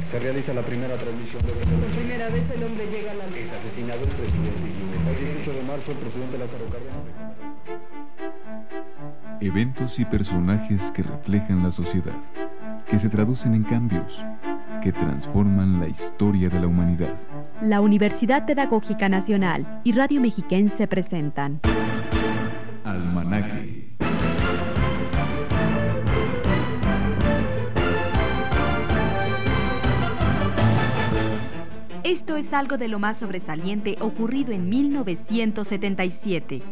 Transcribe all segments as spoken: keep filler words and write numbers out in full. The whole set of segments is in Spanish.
Se realiza la primera transmisión de... Por primera vez el hombre llega a la luz. Es asesinado el presidente Guinea. El dieciocho de marzo, el presidente Lázaro Cárdenas. Eventos y personajes que reflejan la sociedad, que se traducen en cambios, que transforman la historia de la humanidad. La Universidad Pedagógica Nacional y Radio Mexiquense presentan Almanaque. Esto es algo de lo más sobresaliente ocurrido en mil novecientos setenta y siete.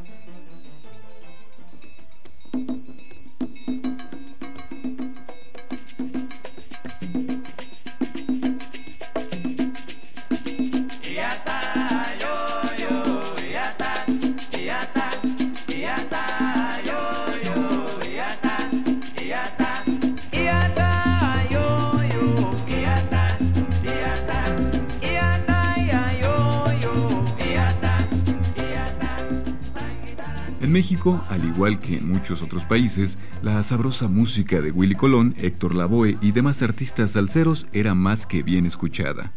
En México, al igual que en muchos otros países, la sabrosa música de Willy Colón, Héctor Lavoe y demás artistas salseros era más que bien escuchada.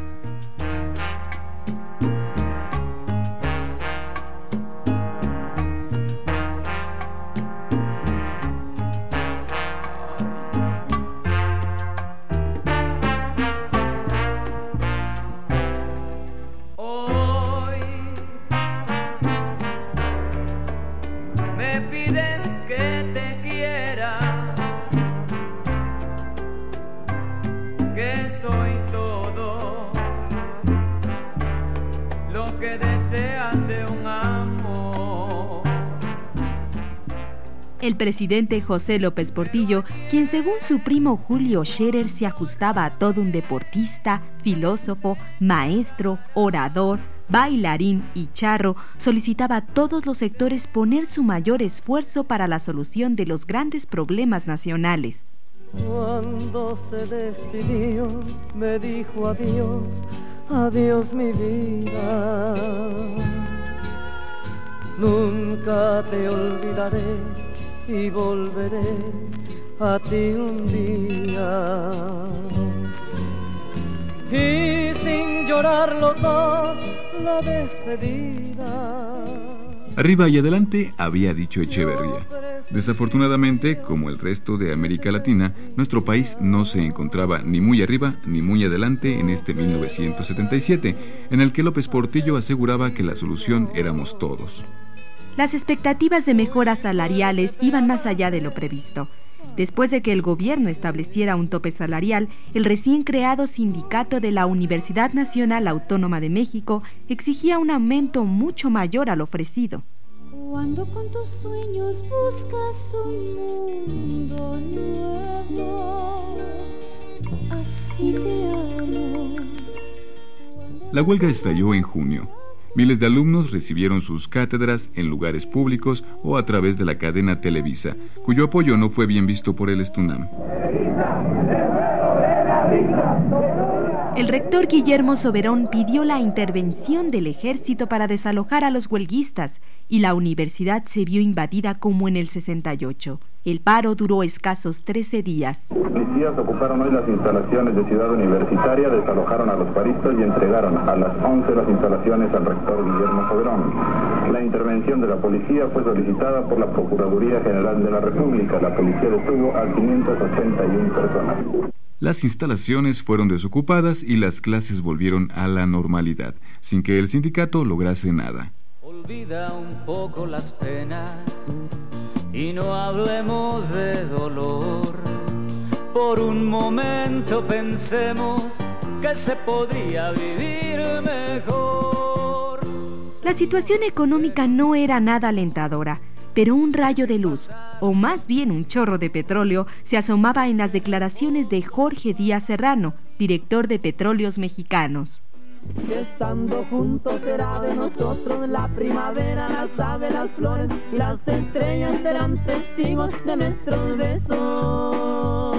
El presidente José López Portillo, quien según su primo Julio Scherer se ajustaba a todo un deportista, filósofo, maestro, orador, bailarín y charro, solicitaba a todos los sectores poner su mayor esfuerzo para la solución de los grandes problemas nacionales. Cuando se despidió, me dijo adiós, adiós mi vida. Nunca te olvidaré y volveré a ti un día. Y sin llorar los dos, la despedida. Arriba y adelante, había dicho Echeverría. Desafortunadamente, como el resto de América Latina, nuestro país no se encontraba ni muy arriba ni muy adelante en este mil novecientos setenta y siete, en el que López Portillo aseguraba que la solución éramos todos. Las expectativas de mejoras salariales iban más allá de lo previsto. Después de que el gobierno estableciera un tope salarial, el recién creado sindicato de la Universidad Nacional Autónoma de México exigía un aumento mucho mayor al ofrecido. Cuando con tus sueños buscas un mundo nuevo, así te amo. La huelga estalló en junio. Miles de alumnos recibieron sus cátedras en lugares públicos o a través de la cadena Televisa, cuyo apoyo no fue bien visto por el Estunam. El rector Guillermo Soberón pidió la intervención del ejército para desalojar a los huelguistas y la universidad se vio invadida como en el sesenta y ocho. El paro duró escasos trece días. Policías ocuparon hoy las instalaciones de Ciudad Universitaria, desalojaron a los paristas y entregaron a las once las instalaciones al rector Guillermo Soberón. La intervención de la policía fue solicitada por la Procuraduría General de la República. La policía detuvo a quinientas ochenta y una personas. Las instalaciones fueron desocupadas y las clases volvieron a la normalidad, sin que el sindicato lograse nada. Olvida un poco las penas y no hablemos de dolor. Por un momento pensemos que se podría vivir mejor. La situación económica no era nada alentadora, pero un rayo de luz, o más bien un chorro de petróleo, se asomaba en las declaraciones de Jorge Díaz Serrano, director de Petróleos Mexicanos. Estando juntos será de nosotros la primavera, las aves, las flores y las estrellas serán testigos de nuestros besos.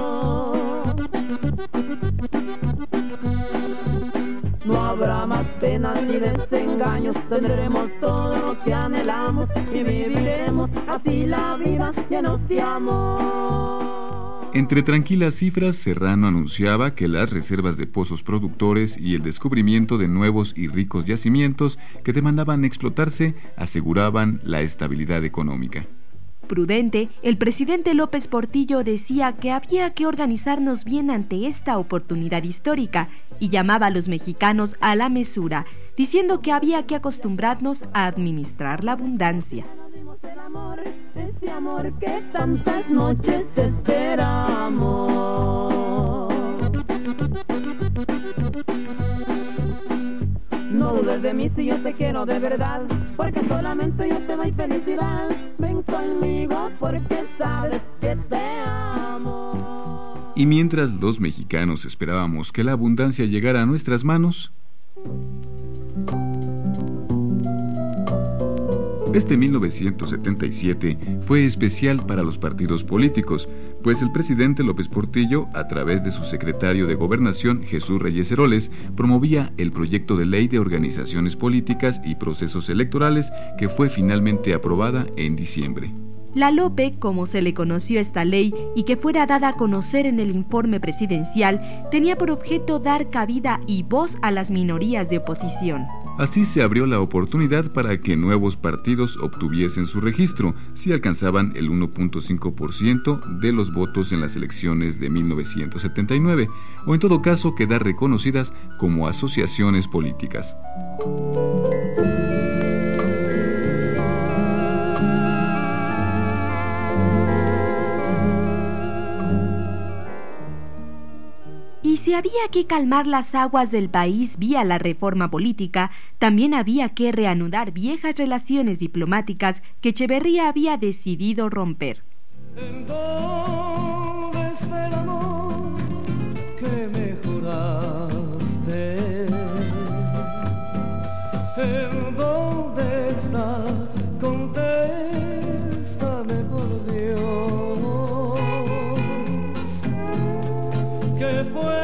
No habrá más penas ni desengaños, tendremos todo lo que anhelamos y viviremos así la vida llenos de amor. Entre tranquilas cifras, Serrano anunciaba que las reservas de pozos productores y el descubrimiento de nuevos y ricos yacimientos que demandaban explotarse aseguraban la estabilidad económica. Prudente, el presidente López Portillo decía que había que organizarnos bien ante esta oportunidad histórica y llamaba a los mexicanos a la mesura, diciendo que había que acostumbrarnos a administrar la abundancia. El amor, ese amor que tantas noches esperamos. No dudes de mí si yo te quiero de verdad, porque solamente yo te doy felicidad. Ven conmigo porque sabes que te amo. Y mientras los mexicanos esperábamos que la abundancia llegara a nuestras manos, este mil novecientos setenta y siete fue especial para los partidos políticos, pues el presidente López Portillo, a través de su secretario de Gobernación, Jesús Reyes Heroles, promovía el proyecto de ley de organizaciones políticas y procesos electorales que fue finalmente aprobada en diciembre. La LOPE, como se le conoció esta ley y que fuera dada a conocer en el informe presidencial, tenía por objeto dar cabida y voz a las minorías de oposición. Así se abrió la oportunidad para que nuevos partidos obtuviesen su registro si alcanzaban el uno punto cinco por ciento de los votos en las elecciones de mil novecientos setenta y nueve, o en todo caso quedar reconocidas como asociaciones políticas. Y si había que calmar las aguas del país vía la reforma política, también había que reanudar viejas relaciones diplomáticas que Echeverría había decidido romper. ¿En dónde está el amor que me juraste? ¿En dónde está? Contéstame por Dios. ¿Qué fue?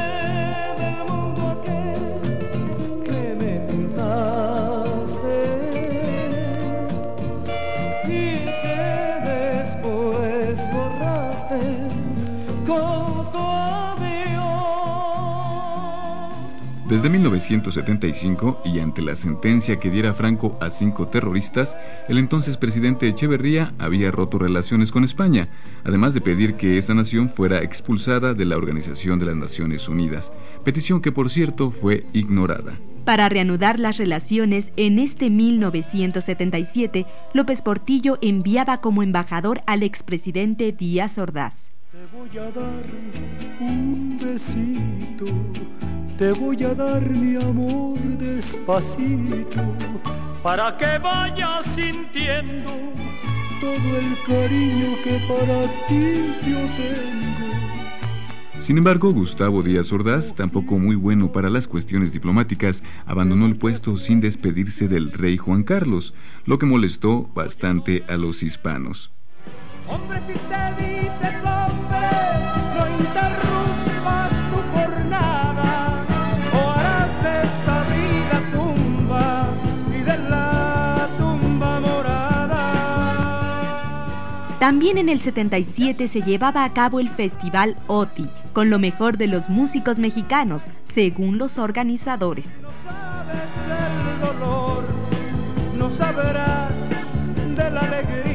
Desde mil novecientos setenta y cinco, y ante la sentencia que diera Franco a cinco terroristas, el entonces presidente Echeverría había roto relaciones con España, además de pedir que esa nación fuera expulsada de la Organización de las Naciones Unidas, petición que por cierto fue ignorada. Para reanudar las relaciones, en este mil novecientos setenta y siete, López Portillo enviaba como embajador al expresidente Díaz Ordaz. Te voy a dar un besito, te voy a dar mi amor despacito, para que vayas sintiendo todo el cariño que para ti yo tengo. Sin embargo, Gustavo Díaz Ordaz, tampoco muy bueno para las cuestiones diplomáticas, abandonó el puesto sin despedirse del rey Juan Carlos, lo que molestó bastante a los hispanos. Hombre, si te dices hombre, no interrumpas tu jornada, o harás de esta vida tumba y de la tumba morada. También en el setenta y siete se llevaba a cabo el Festival OTI, con lo mejor de los músicos mexicanos, según los organizadores. No sabes del dolor, no sabrás de la alegría.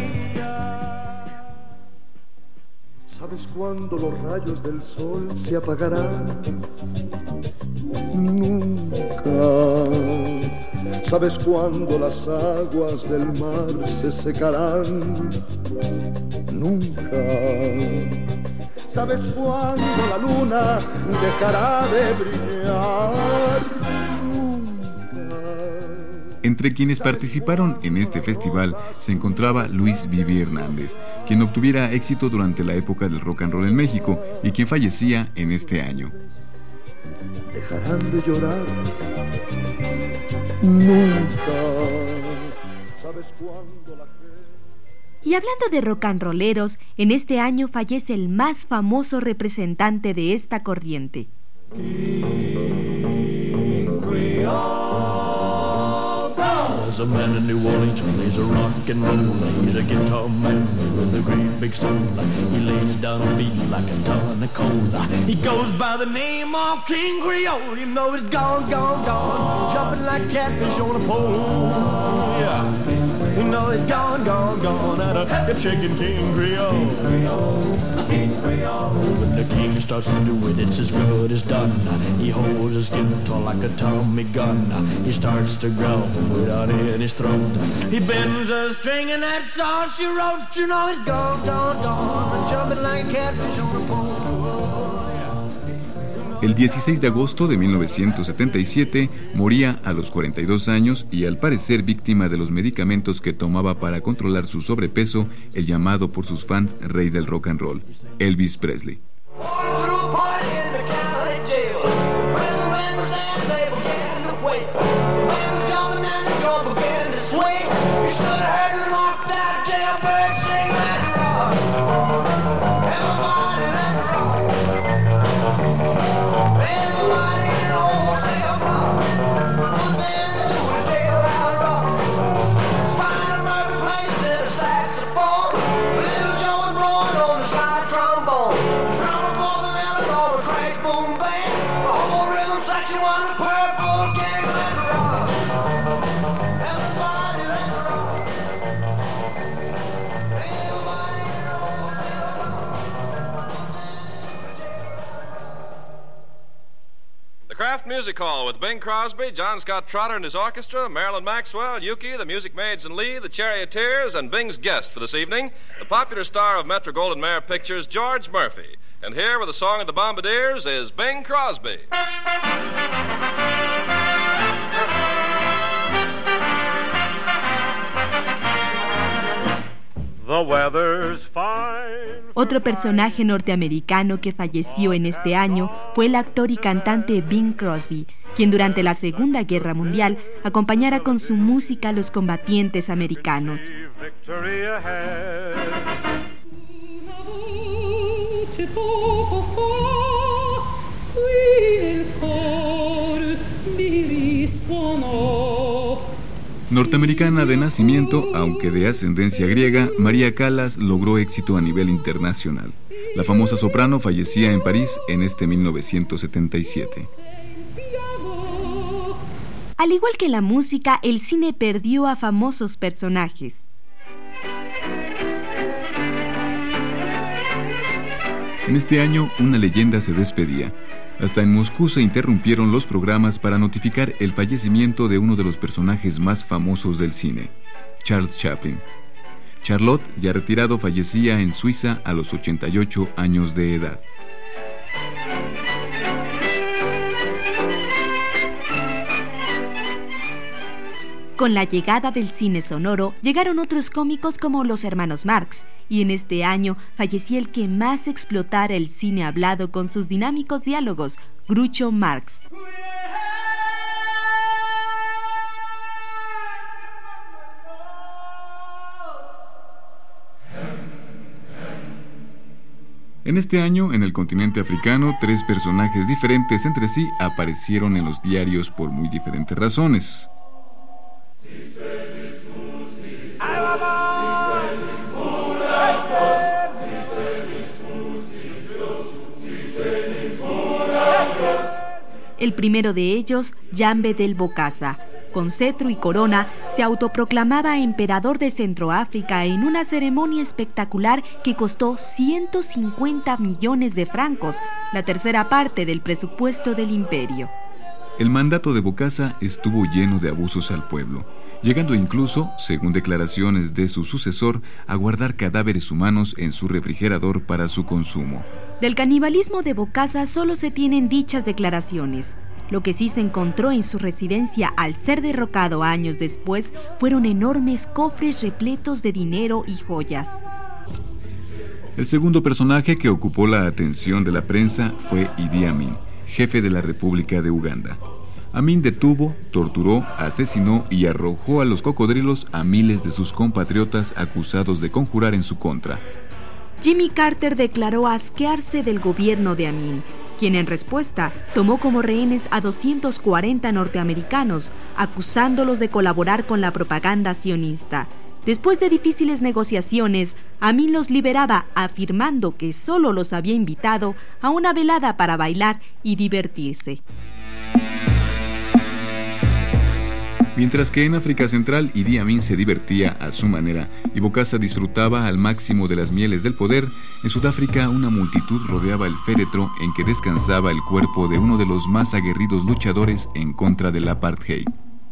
¿Sabes cuándo los rayos del sol se apagarán? Nunca. ¿Sabes cuándo las aguas del mar se secarán? Nunca. ¿Sabes cuándo la luna dejará de brillar? Entre quienes participaron en este festival se encontraba Luis Vivi Hernández, quien obtuviera éxito durante la época del rock and roll en México y quien fallecía en este año. Dejarán de llorar. Nunca. ¿Sabes cuándo la gente... Y hablando de rock and rolleros, en este año fallece el más famoso representante de esta corriente. was a man in New Orleans. He's a rock and roller. He's a guitar man with a great big soul. He lays down a beat like a ton of cola. He goes by the name of King Creole. You know he's gone, gone, gone, jumping like catfish on a pole. Yeah, you know he's gone, gone, gone, and a hip shaking King Creole. When the king starts to do it, it's as good as done. He holds his guitar like a Tommy gun. He starts to growl without in his throat. He bends a string and that's all she wrote. You know he's gone, gone, gone, jumping like a catfish on a pole. El dieciséis de agosto de mil novecientos setenta y siete moría a los cuarenta y dos años y al parecer víctima de los medicamentos que tomaba para controlar su sobrepeso, el llamado por sus fans rey del rock and roll, Elvis Presley. Music Hall with Bing Crosby, John Scott Trotter and his orchestra, Marilyn Maxwell, Yuki, the Music Maids and Lee, the Charioteers, and Bing's guest for this evening, the popular star of Metro-Goldwyn-Mayer Pictures, George Murphy. And here with the song of the Bombardiers is Bing Crosby. The weather's fine. Otro personaje norteamericano que falleció en este año fue el actor y cantante Bing Crosby, quien durante la Segunda Guerra Mundial acompañara con su música a los combatientes americanos. Norteamericana de nacimiento, aunque de ascendencia griega, María Callas logró éxito a nivel internacional. La famosa soprano fallecía en París en este mil novecientos setenta y siete. Al igual que la música, el cine perdió a famosos personajes. En este año, una leyenda se despedía. Hasta en Moscú se interrumpieron los programas para notificar el fallecimiento de uno de los personajes más famosos del cine, Charles Chaplin. Charlotte, ya retirado, fallecía en Suiza a los ochenta y ocho años de edad. Con la llegada del cine sonoro, llegaron otros cómicos como los hermanos Marx, y en este año fallecía el que más explotara el cine hablado con sus dinámicos diálogos, Groucho Marx. En este año, en el continente africano, tres personajes diferentes entre sí aparecieron en los diarios por muy diferentes razones. El primero de ellos, Jambe del Bokassa, con cetro y corona, se autoproclamaba emperador de Centroáfrica en una ceremonia espectacular que costó ciento cincuenta millones de francos, la tercera parte del presupuesto del imperio. El mandato de Bokassa estuvo lleno de abusos al pueblo, llegando incluso, según declaraciones de su sucesor, a guardar cadáveres humanos en su refrigerador para su consumo. Del canibalismo de Bokassa solo se tienen dichas declaraciones. Lo que sí se encontró en su residencia al ser derrocado años después fueron enormes cofres repletos de dinero y joyas. El segundo personaje que ocupó la atención de la prensa fue Idi Amin, jefe de la República de Uganda. Amin detuvo, torturó, asesinó y arrojó a los cocodrilos a miles de sus compatriotas acusados de conjurar en su contra. Jimmy Carter declaró asquearse del gobierno de Amin quien en respuesta tomó como rehenes a doscientos cuarenta norteamericanos, acusándolos de colaborar con la propaganda sionista. Después de difíciles negociaciones, Amin los liberaba afirmando que solo los había invitado a una velada para bailar y divertirse. Mientras que en África Central Idi Amin se divertía a su manera y Bokassa disfrutaba al máximo de las mieles del poder, en Sudáfrica una multitud rodeaba el féretro en que descansaba el cuerpo de uno de los más aguerridos luchadores en contra del apartheid.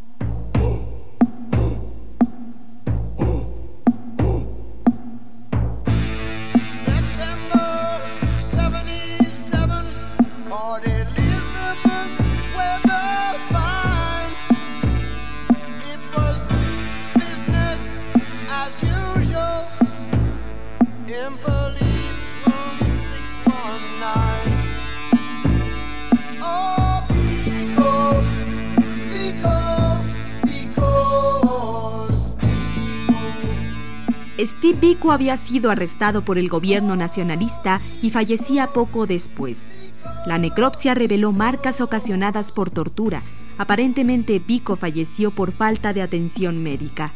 Steve Biko había sido arrestado por el gobierno nacionalista y fallecía poco después. La necropsia reveló marcas ocasionadas por tortura. Aparentemente Biko falleció por falta de atención médica.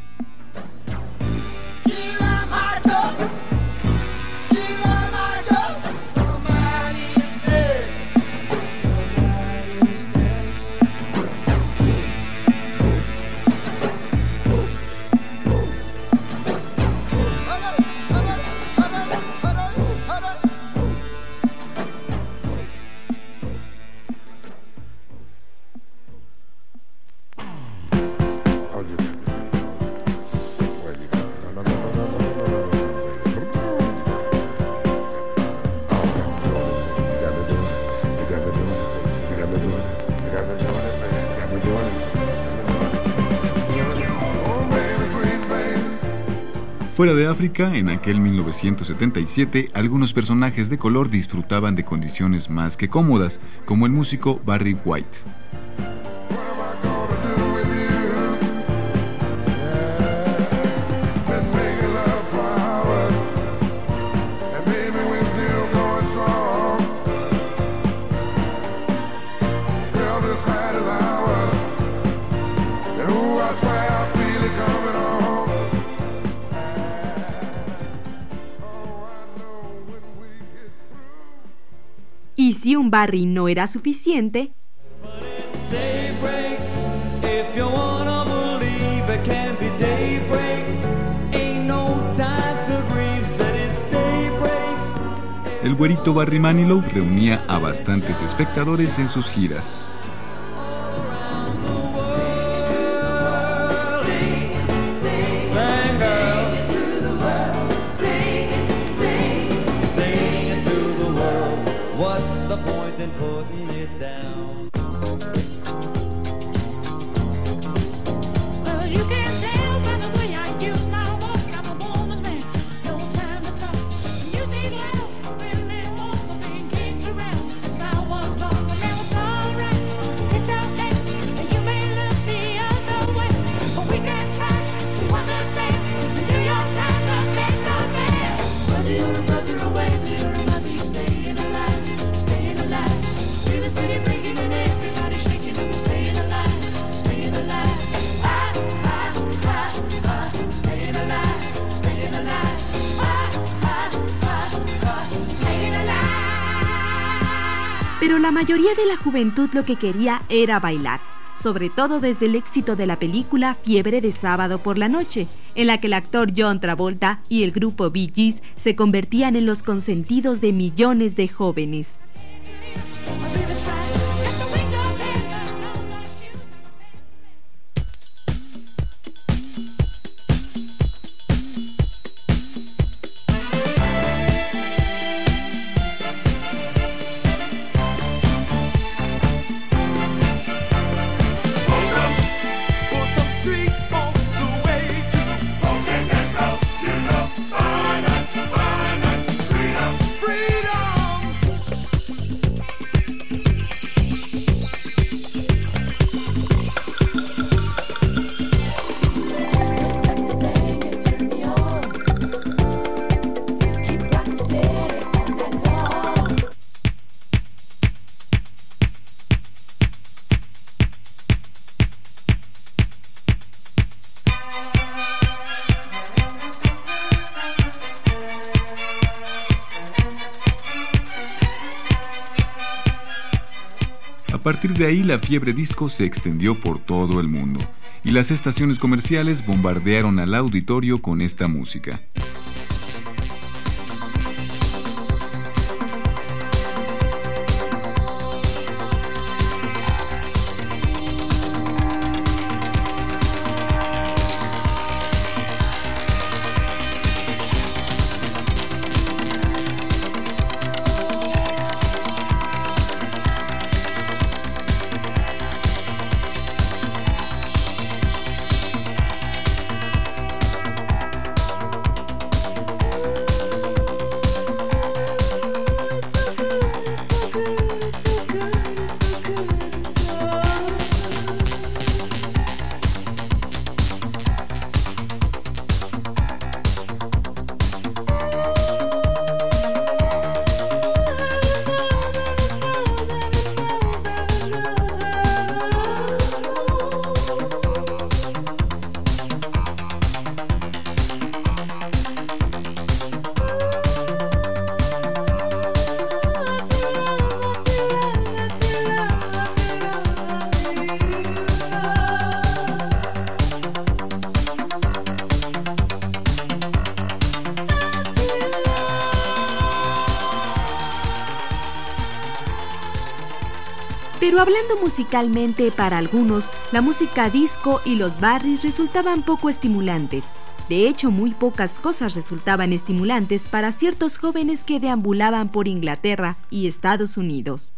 Fuera de África, en aquel mil novecientos setenta y siete, algunos personajes de color disfrutaban de condiciones más que cómodas, como el músico Barry White. Y si un Barry no era suficiente, el güerito Barry Manilow reunía a bastantes espectadores en sus giras. Pero la mayoría de la juventud lo que quería era bailar, sobre todo desde el éxito de la película Fiebre de Sábado por la Noche, en la que el actor John Travolta y el grupo Bee Gees se convertían en los consentidos de millones de jóvenes. A partir de ahí la fiebre disco se extendió por todo el mundo y las estaciones comerciales bombardearon al auditorio con esta música. Pero hablando musicalmente, para algunos, la música disco y los barris resultaban poco estimulantes. De hecho, muy pocas cosas resultaban estimulantes para ciertos jóvenes que deambulaban por Inglaterra y Estados Unidos.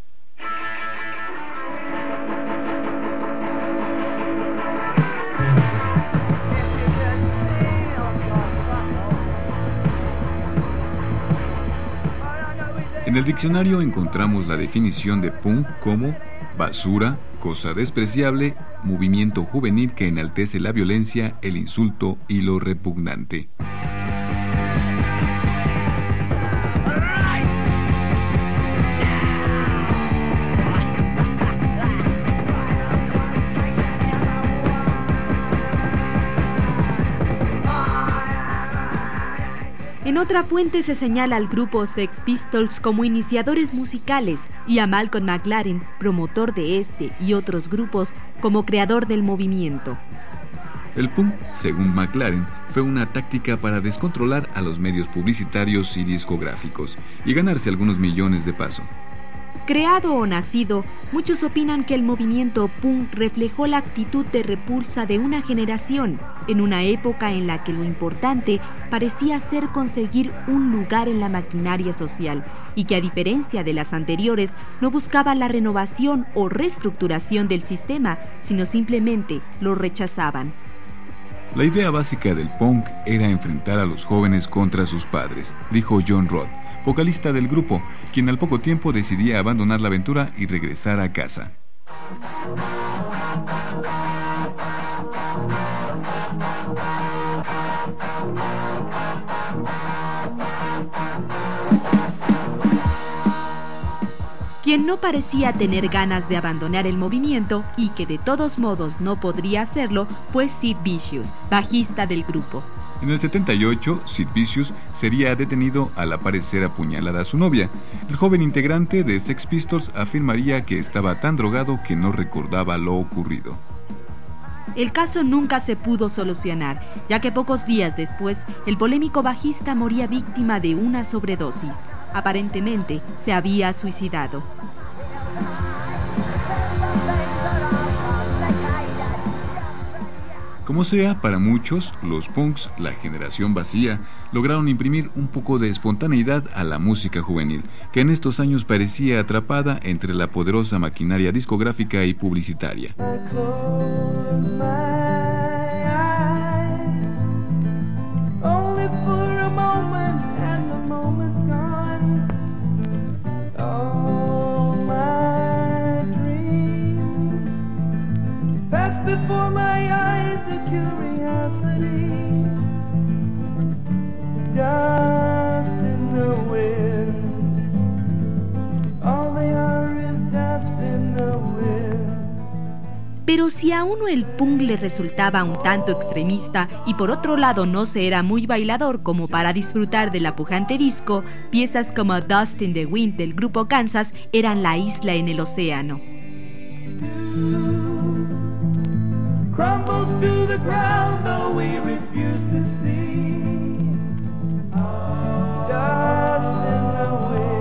En el diccionario encontramos la definición de punk como basura, cosa despreciable, movimiento juvenil que enaltece la violencia, el insulto y lo repugnante. En otra fuente se señala al grupo Sex Pistols como iniciadores musicales y a Malcolm McLaren, promotor de este y otros grupos, como creador del movimiento. El punk, según McLaren, fue una táctica para descontrolar a los medios publicitarios y discográficos y ganarse algunos millones de paso. Creado o nacido, muchos opinan que el movimiento punk reflejó la actitud de repulsa de una generación, en una época en la que lo importante parecía ser conseguir un lugar en la maquinaria social, y que a diferencia de las anteriores, no buscaba la renovación o reestructuración del sistema, sino simplemente lo rechazaban. La idea básica del punk era enfrentar a los jóvenes contra sus padres, dijo John Roth, vocalista del grupo, quien al poco tiempo decidía abandonar la aventura y regresar a casa. Quien no parecía tener ganas de abandonar el movimiento y que de todos modos no podría hacerlo fue Sid Vicious, bajista del grupo. En el setenta y ocho, Sid Vicious sería detenido al aparecer apuñalada a su novia. El joven integrante de Sex Pistols afirmaría que estaba tan drogado que no recordaba lo ocurrido. El caso nunca se pudo solucionar, ya que pocos días después, el polémico bajista moría víctima de una sobredosis. Aparentemente, se había suicidado. Como sea, para muchos, los punks, la generación vacía, lograron imprimir un poco de espontaneidad a la música juvenil, que en estos años parecía atrapada entre la poderosa maquinaria discográfica y publicitaria. Before my eyes a curiosity, dust in the wind, all they are is dust in the wind. Pero si a uno el punk le resultaba un tanto extremista y por otro lado no se era muy bailador como para disfrutar de la pujante disco, piezas como Dust in the Wind del grupo Kansas eran la isla en el océano. crumbles to the ground, though we refuse to see. Dust in the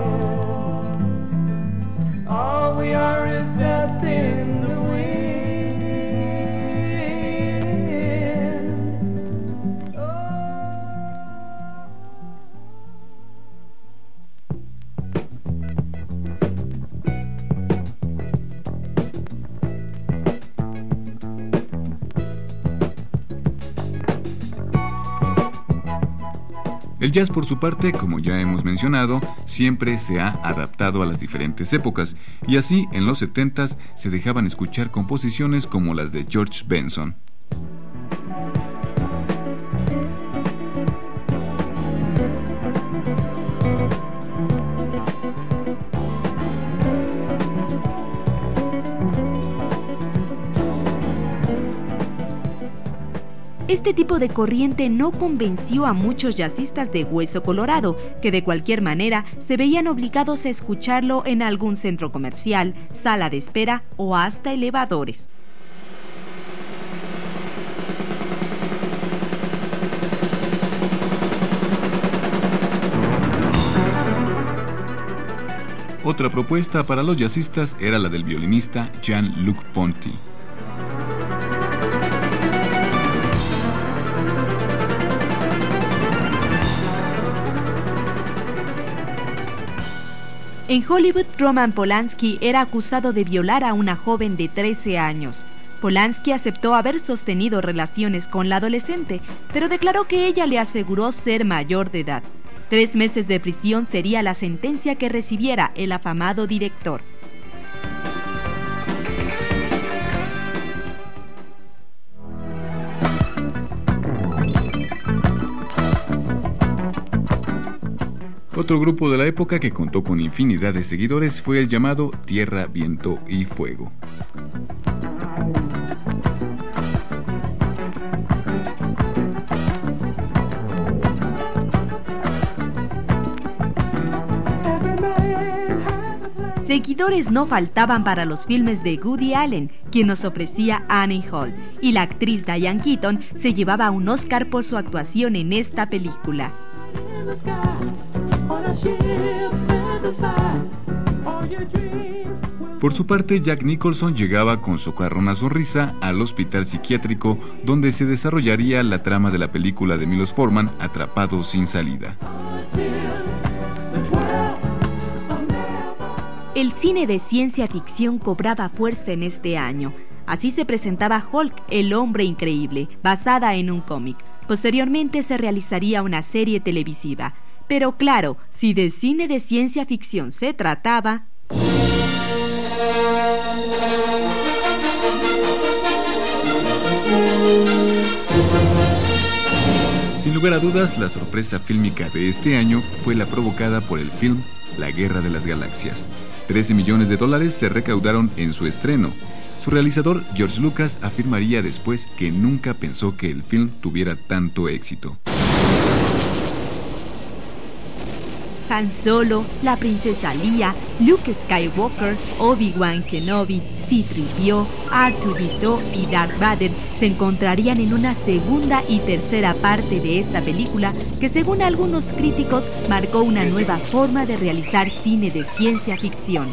wind, all we are is dust in the wind. El jazz, por su parte, como ya hemos mencionado, siempre se ha adaptado a las diferentes épocas, y así en los setentas se dejaban escuchar composiciones como las de George Benson. Este tipo de corriente no convenció a muchos jazzistas de hueso colorado, que de cualquier manera se veían obligados a escucharlo en algún centro comercial, sala de espera o hasta elevadores. Otra propuesta para los jazzistas era la del violinista Jean-Luc Ponty. En Hollywood, Roman Polanski era acusado de violar a una joven de trece años. Polanski aceptó haber sostenido relaciones con la adolescente, pero declaró que ella le aseguró ser mayor de edad. Tres meses de prisión sería la sentencia que recibiera el afamado director. Otro grupo de la época que contó con infinidad de seguidores fue el llamado Tierra, Viento y Fuego. Seguidores no faltaban para los filmes de Woody Allen, quien nos ofrecía Annie Hall, y la actriz Diane Keaton se llevaba un Oscar por su actuación en esta película. Por su parte, Jack Nicholson llegaba con socarrona sonrisa al hospital psiquiátrico donde se desarrollaría la trama de la película de Milos Forman, Atrapado sin salida. El cine de ciencia ficción cobraba fuerza en este año. Así se presentaba Hulk, el hombre increíble, basada en un cómic. Posteriormente se realizaría una serie televisiva. Pero claro, si de cine de ciencia ficción se trataba... Sin lugar a dudas, la sorpresa fílmica de este año fue la provocada por el film La Guerra de las Galaxias. trece millones de dólares se recaudaron en su estreno. Su realizador, George Lucas, afirmaría después que nunca pensó que el film tuviera tanto éxito. Han Solo, la princesa Leia, Luke Skywalker, Obi-Wan Kenobi, C tres P O, R dos D dos y Darth Vader se encontrarían en una segunda y tercera parte de esta película que, según algunos críticos, marcó una nueva forma de realizar cine de ciencia ficción.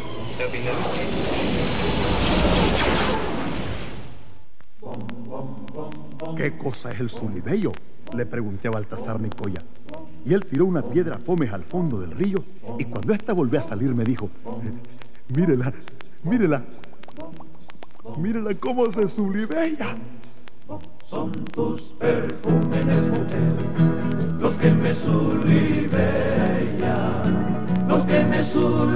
¿Qué cosa es el Zulibello?, le pregunté a Baltasar Nicoya. Y él tiró una piedra fomes al fondo del río, y cuando ésta volvió a salir me dijo: mírela, mírela, mírela cómo se zulibella. Son tus perfúmenes, mujer, los que me zulibellan, los que me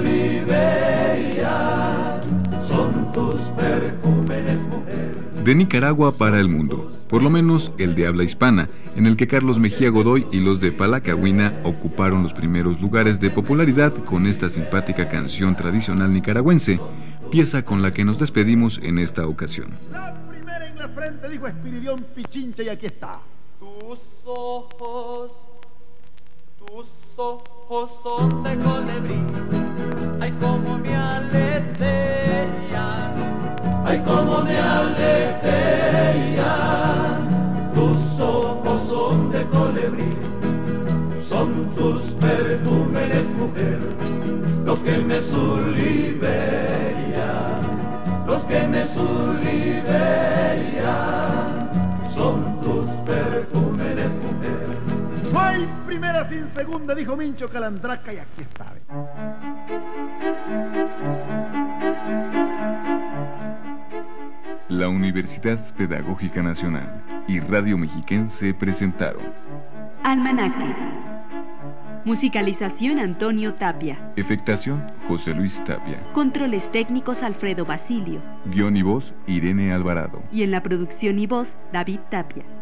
zulibellan, son tus perfúmenes, mujer. De Nicaragua para el mundo, por lo menos el de habla hispana, en el que Carlos Mejía Godoy y los de Palacagüina ocuparon los primeros lugares de popularidad con esta simpática canción tradicional nicaragüense, pieza con la que nos despedimos en esta ocasión. La primera en la frente, dijo Espiridión Pichincha, y aquí está. Tus ojos, tus ojos son de colibrí, ay como me aletean. su Liberia, los que me su Liberia, son tus perfumes, mujer. No hay primera sin segunda, dijo Mincho Calandraca, y aquí está. La Universidad Pedagógica Nacional y Radio Mexiquense presentaron Almanaque. Musicalización Antonio Tapia. Efectación José Luis Tapia. Controles técnicos Alfredo Basilio. Guión y voz Irene Alvarado. Y en la producción y voz David Tapia.